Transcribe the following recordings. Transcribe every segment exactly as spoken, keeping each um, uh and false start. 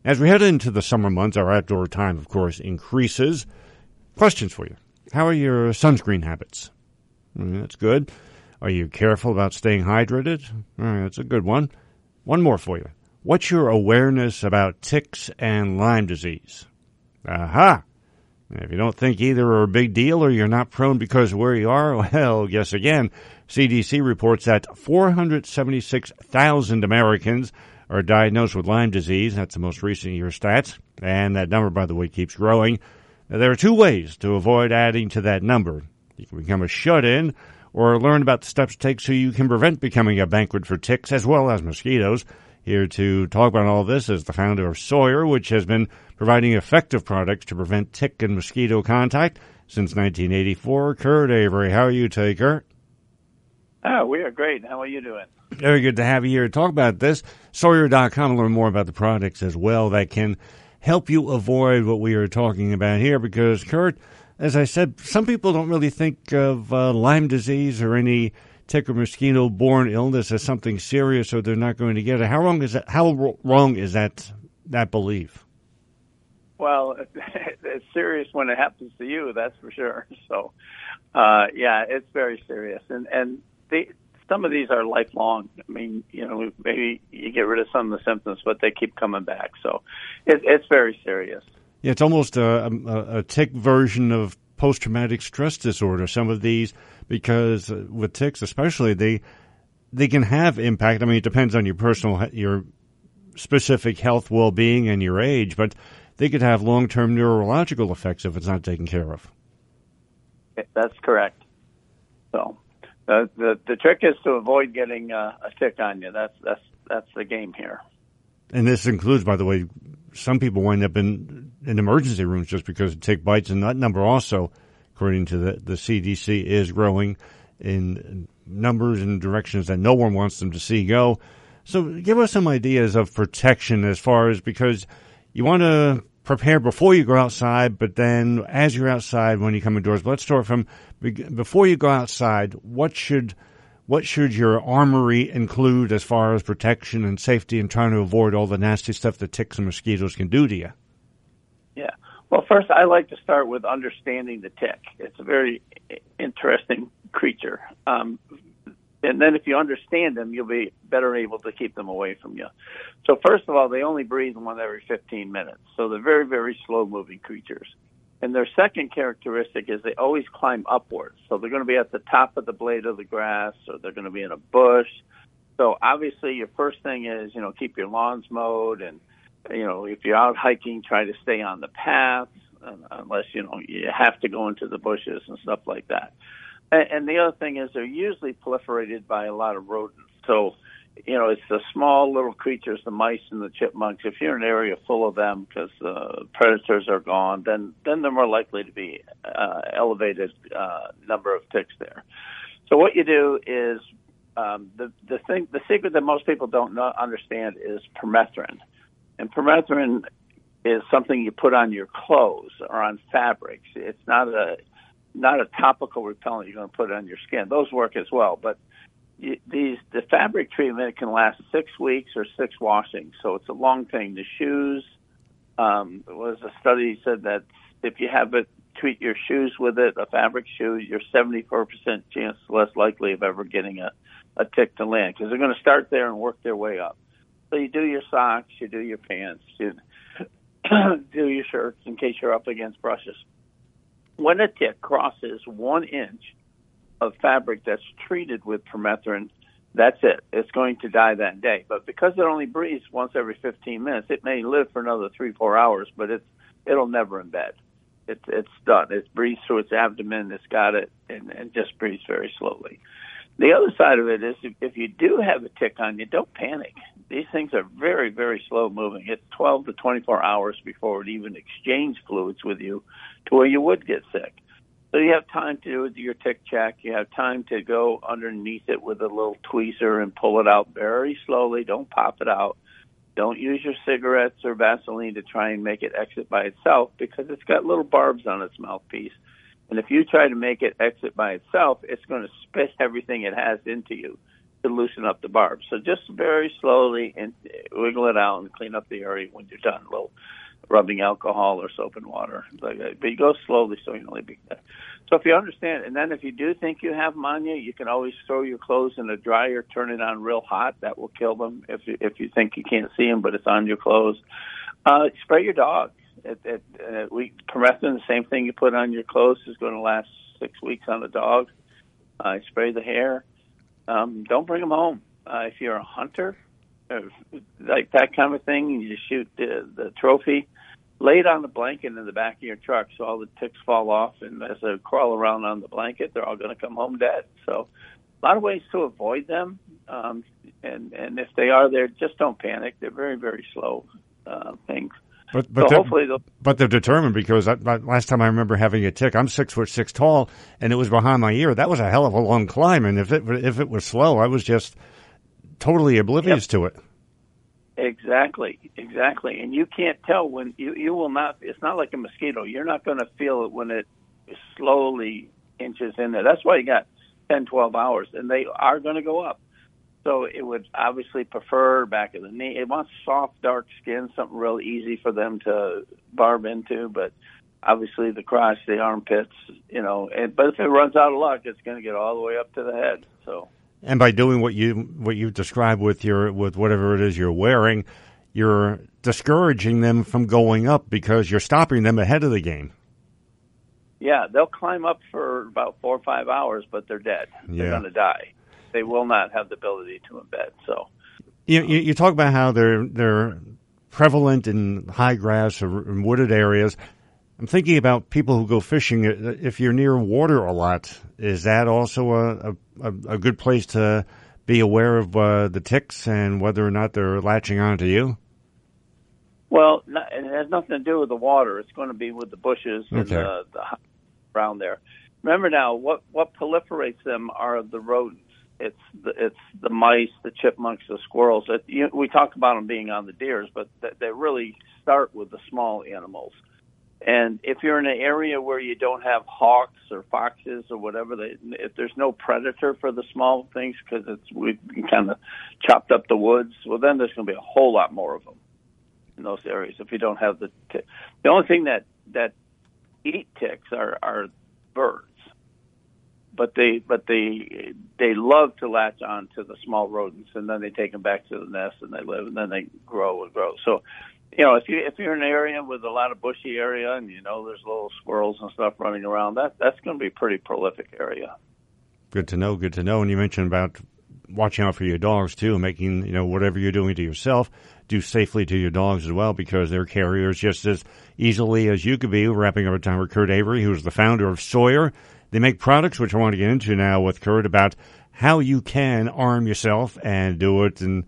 As we head into the summer months, our outdoor time, of course, increases. Questions for you. How are your sunscreen habits? Mm, that's good. Are you careful about staying hydrated? Mm, that's a good one. One more for you. What's your awareness about ticks and Lyme disease? Aha! If you don't think either are a big deal or you're not prone because of where you are, well, guess again. C D C reports that four hundred seventy-six thousand Americans are diagnosed with Lyme disease. That's the most recent year stats. And that number, by the way, keeps growing. Now, there are two ways to avoid adding to that number. You can become a shut-in or learn about the steps to take so you can prevent becoming a banquet for ticks as well as mosquitoes. Here to talk about all this is the founder of Sawyer, which has been providing effective products to prevent tick and mosquito contact since nineteen eighty-four. Kurt Avery, how are you today, Kurt? Oh, we are great. How are you doing? Very good to have you here to talk about this. Sawyer dot com to learn more about the products as well that can help you avoid what we are talking about here because, Kurt, as I said, some people don't really think of uh, Lyme disease or any tick or mosquito-borne illness as something serious, or they're not going to get it. How wrong is that? How wrong is that that belief? Well, it's serious when it happens to you, that's for sure. So, uh, yeah, it's very serious, and and they, some of these are lifelong. I mean, you know, maybe you get rid of some of the symptoms, but they keep coming back. So, it, it's very serious. Yeah, it's almost a, a, a tick version of post-traumatic stress disorder. Some of these, because with ticks especially, they they can have impact. I mean, it depends on your personal, your specific health, well-being, and your age, but they could have long-term neurological effects if it's not taken care of. That's correct. So the the, the trick is to avoid getting uh, a tick on you. That's that's that's the game here. And this includes, by the way, some people wind up in, in emergency rooms just because of tick bites, and that number also, according to the, the C D C, is growing in numbers and directions that no one wants them to see go. So give us some ideas of protection as far as, because you want to prepare before you go outside, but then as you're outside when you come indoors. But let's start from before you go outside. What should what should your armory include as far as protection and safety and trying to avoid all the nasty stuff that ticks and mosquitoes can do to you? Yeah. Well, first, I like to start with understanding the tick. It's a very interesting creature. Um, and then if you understand them, you'll be better able to keep them away from you. So first of all, they only breathe one every fifteen minutes. So they're very, very slow-moving creatures. And their second characteristic is they always climb upwards. So they're going to be at the top of the blade of the grass, or they're going to be in a bush. So obviously your first thing is, you know, keep your lawns mowed. And, you know, if you're out hiking, try to stay on the path, unless, you know, you have to go into the bushes and stuff like that. And, and the other thing is they're usually proliferated by a lot of rodents. So, you know, it's the small little creatures, the mice and the chipmunks. If you're in an area full of them because the predators are gone, then, then they're more likely to be uh, elevated uh, number of ticks there. So what you do is um, the the thing, the secret that most people don't know, understand is permethrin, and permethrin is something you put on your clothes or on fabrics. It's not a not a topical repellent you're going to put on your skin. Those work as well, but These the fabric treatment can last six weeks or six washings, so it's a long thing. The shoes, um, there was a study said that if you have it, treat your shoes with it, a fabric shoe, you're seventy-four percent chance less likely of ever getting a, a tick to land because they're going to start there and work their way up. So you do your socks, you do your pants, you do your shirts in case you're up against brushes. When a tick crosses one inch of fabric that's treated with permethrin, that's it. It's going to die that day. But because it only breathes once every fifteen minutes, it may live for another three, four hours, but it's, it'll never embed. It's, it's done. It breathes through its abdomen. It's got it and, and just breathes very slowly. The other side of it is if, if you do have a tick on you, don't panic. These things are very, very slow moving. It's twelve to twenty-four hours before it even exchange fluids with you to where you would get sick. So you have time to do your tick check. You have time to go underneath it with a little tweezer and pull it out very slowly. Don't pop it out. Don't use your cigarettes or Vaseline to try and make it exit by itself because it's got little barbs on its mouthpiece. And if you try to make it exit by itself, it's going to spit everything it has into you. to loosen up the barb. So just very slowly and wiggle it out and clean up the area when you're done. A little rubbing alcohol or soap and water. Like that. But you go slowly so you don't leave it. So if you understand, and then if you do think you have them on you, you can always throw your clothes in a dryer, turn it on real hot. That will kill them if you, if you think you can't see them, but it's on your clothes. Uh, spray your dog. It, it, uh, we permethrin, the same thing you put on your clothes, is going to last six weeks on the dog. Uh, spray the hair. Um, don't bring them home. Uh, if you're a hunter, uh, like that kind of thing, you shoot the, the trophy. Lay it on the blanket in the back of your truck so all the ticks fall off, and as they crawl around on the blanket, they're all going to come home dead. So a lot of ways to avoid them, um, and, and if they are there, just don't panic. They're very, very slow uh, things. But but, so they're, hopefully they'll, but they're determined, because I, I, last time I remember having a tick, I'm six foot six tall, and it was behind my ear. That was a hell of a long climb, and if it if it was slow, I was just totally oblivious yep. to it. Exactly, exactly. And you can't tell when you, you will not, it's not like a mosquito. You're not going to feel it when it slowly inches in there. That's why you got ten, twelve hours, and they are going to go up. So it would obviously prefer back of the knee. It wants soft, dark skin, something real easy for them to barb into, but obviously the crotch, the armpits, you know, and, but if it runs out of luck, it's going to get all the way up to the head. So. And by doing what you what you described with your with whatever it is you're wearing, you're discouraging them from going up because you're stopping them ahead of the game. Yeah, they'll climb up for about four or five hours, but they're dead. Yeah. They're going to die. They will not have the ability to embed. So, you, you you talk about how they're they're prevalent in high grass or in wooded areas. I'm thinking about people who go fishing. If you're near water a lot, is that also a, a, a good place to be aware of uh, the ticks and whether or not they're latching onto you? Well, it has nothing to do with the water. It's going to be with the bushes and okay. the, the around there. Remember now, what, what proliferates them are the rodents. It's the, it's the mice, the chipmunks, the squirrels. It, you, we talk about them being on the deers, but they, they really start with the small animals. And if you're in an area where you don't have hawks or foxes or whatever, they, if there's no predator for the small things because it's we've kind of chopped up the woods, well, then there's going to be a whole lot more of them in those areas. If you don't have the t- the only thing that that eat ticks are, are birds, but they but they they love to latch on to the small rodents, and then they take them back to the nest and they live, and then they grow and grow. So. You know, if you if you're in an area with a lot of bushy area and you know there's little squirrels and stuff running around, that that's going to be a pretty prolific area. Good to know. Good to know. And you mentioned about watching out for your dogs too, making you know whatever you're doing to yourself, do safely to your dogs as well, because they're carriers just as easily as you could be. We're wrapping up our time with Kurt Avery, who's the founder of Sawyer. They make products, which I want to get into now with Kurt, about how you can arm yourself and do it and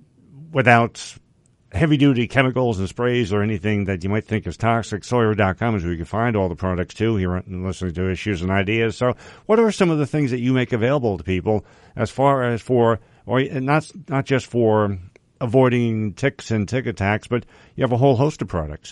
without heavy-duty chemicals and sprays or anything that you might think is toxic. Sawyer dot com is where you can find all the products, too, here and listening to Issues and Ideas. So what are some of the things that you make available to people as far as for, or not not just for avoiding ticks and tick attacks, but you have a whole host of products?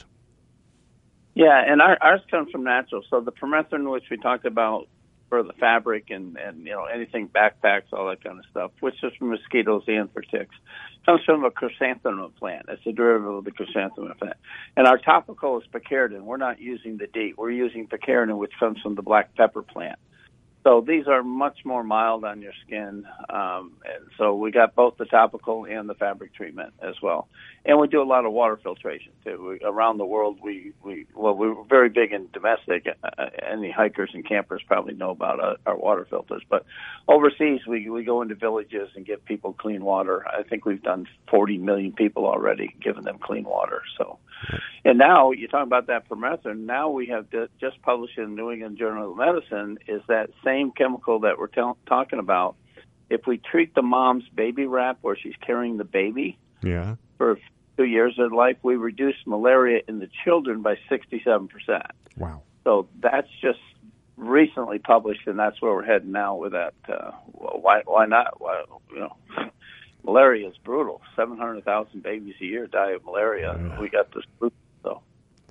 Yeah, and our, ours comes from natural. So the permethrin, which we talked about for the fabric and, and, you know, anything, backpacks, all that kind of stuff, which is for mosquitoes and for ticks, comes from a chrysanthemum plant. It's a derivative of the chrysanthemum plant. And our topical is picaridin. We're not using the DEET. We're using picaridin, which comes from the black pepper plant. So these are much more mild on your skin. Um, and so we got both the topical and the fabric treatment as well. And we do a lot of water filtration, too. We, around the world, we, we, well, we're very big in domestic. Uh, any hikers and campers probably know about uh, our water filters. But overseas, we, we go into villages and give people clean water. I think we've done forty million people already, giving them clean water. So, and now, you're talking about that permethrin, now we have just published in the New England Journal of Medicine is that same chemical that we're t- talking about. If we treat the mom's baby wrap where she's carrying the baby yeah. for two years of life, we reduce malaria in the children by sixty-seven percent. Wow. So that's just recently published, and that's where we're heading now with that. Uh, why why not? Why, you know, malaria is brutal. seven hundred thousand babies a year die of malaria. Yeah. We got this, so.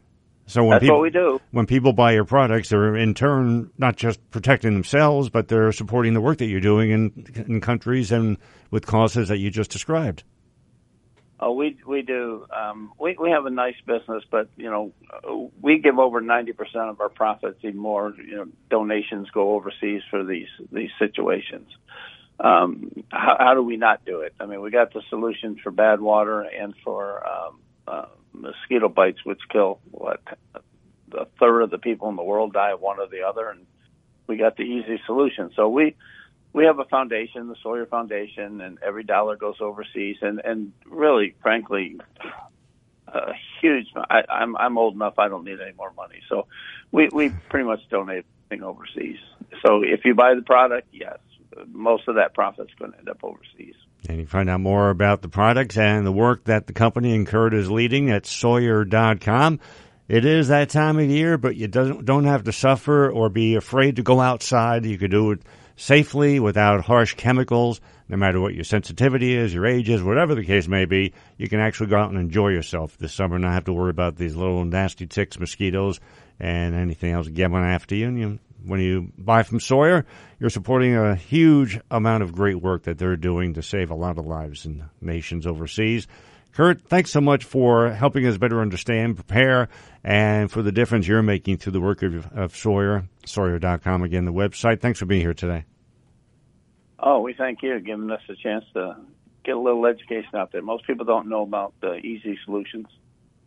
So when That's people, what we do. When people buy your products, they're in turn not just protecting themselves, but they're supporting the work that you're doing in, in countries and with causes that you just described. Oh, we we do. Um, we we have a nice business, but you know, we give over ninety percent of our profits, even more. You know, donations go overseas for these these situations. Um, how, how do we not do it? I mean, we got the solutions for bad water and for um, uh, mosquito bites, which kill what a third of the people in the world die of one or the other, and we got the easy solution. So we. We have a foundation, the Sawyer Foundation, and every dollar goes overseas. And, and really, frankly, a huge. I, I'm I'm old enough; I don't need any more money. So, we we pretty much donate everything overseas. So, if you buy the product, yes, most of that profit's going to end up overseas. And you can find out more about the products and the work that the company and Kurt is leading at Sawyer dot com. It is that time of year, but you don't don't have to suffer or be afraid to go outside. You can do it safely without harsh chemicals. No matter what your sensitivity is, your age is, whatever the case may be, you can actually go out and enjoy yourself this summer and not have to worry about these little nasty ticks, mosquitoes, and anything else getting after you. And you, when you buy from Sawyer, you're supporting a huge amount of great work that they're doing to save a lot of lives in nations overseas. Kurt, thanks so much for helping us better understand, prepare, and for the difference you're making through the work of, of Sawyer, Sawyer dot com, again, the website. Thanks for being here today. Oh, we thank you, giving us a chance to get a little education out there. Most people don't know about the easy solutions.